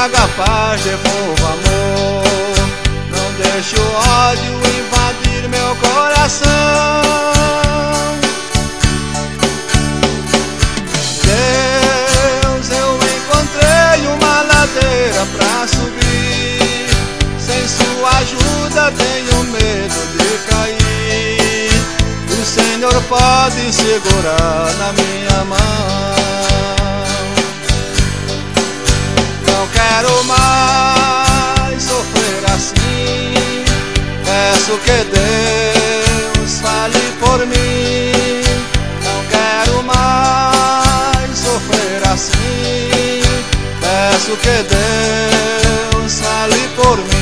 traga paz, devolva amor. Não deixe o ódio invadir meu coração. Deus, eu encontrei uma ladeira pra subir. Sem sua ajuda tenho medo de cair. O Senhor pode segurar na minha mão. Não quero mais sofrer assim. Peço que Deus fale por mim. Não quero mais sofrer assim. Peço que Deus fale por mim.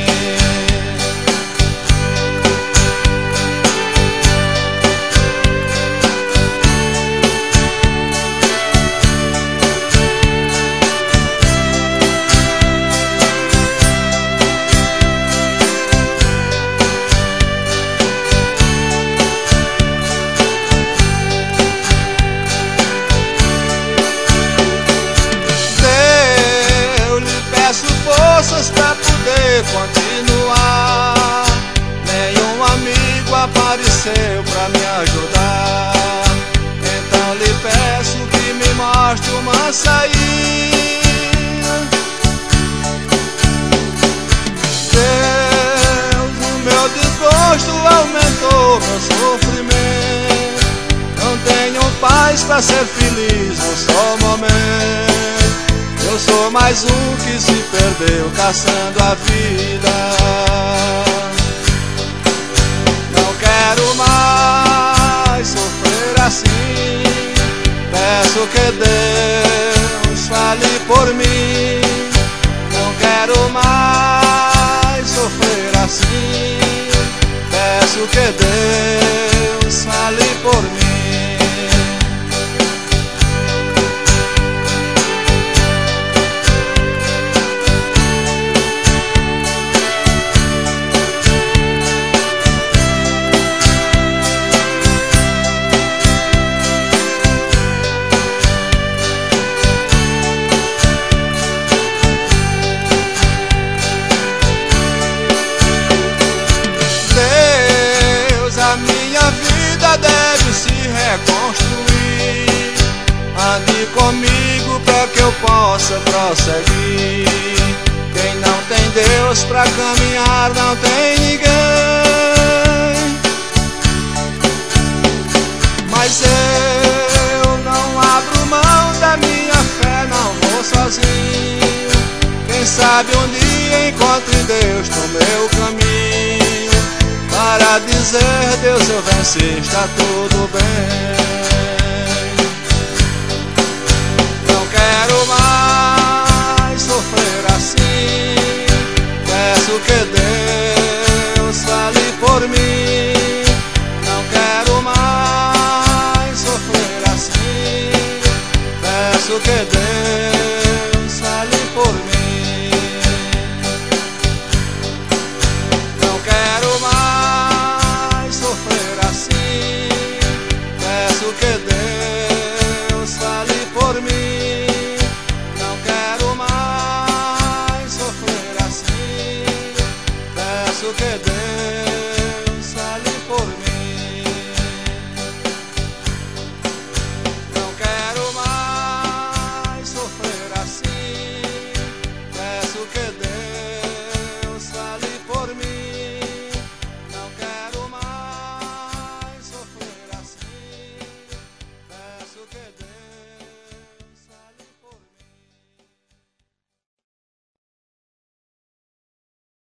Forças pra poder continuar. Nenhum amigo apareceu pra me ajudar. Então lhe peço que me mostre uma saída. Deus, o meu desgosto aumentou meu sofrimento. Não tenho paz pra ser feliz num só momento. Eu sou mais um que se perdeu caçando a vida. Não quero mais sofrer assim. Peço que Deus fale por mim. Não quero mais sofrer assim. Peço que Deus fale por mim. Deve se reconstruir. Ande comigo para que eu possa prosseguir. Quem não tem Deus para caminhar não tem ninguém. Mas eu não abro mão da minha fé, não vou sozinho. Quem sabe um dia encontro em Deus no meu caminho. Para dizer, Deus, eu venci, está tudo bem.